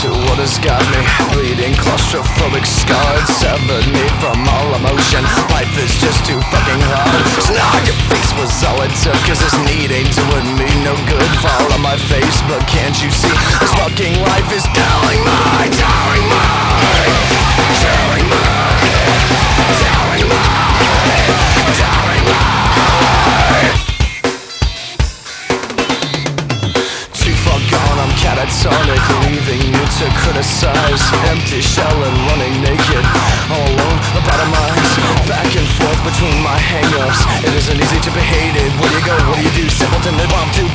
to what has got me bleeding, claustrophobic, scarred, severed me from all emotion. Life is just too fucking hard. Snark, your face was all it took, cause this need ain't doing me no good. Fall on my face, but can't you see this fucking life is killing me, killing me, killing me, killing me, killing me. I'm catatonic, leaving you to criticize. Empty shell and running naked, all alone, lobotomized. Back and forth between my hang-ups. It isn't easy to be hated. Where do you go? What do you do? Simpleton live on to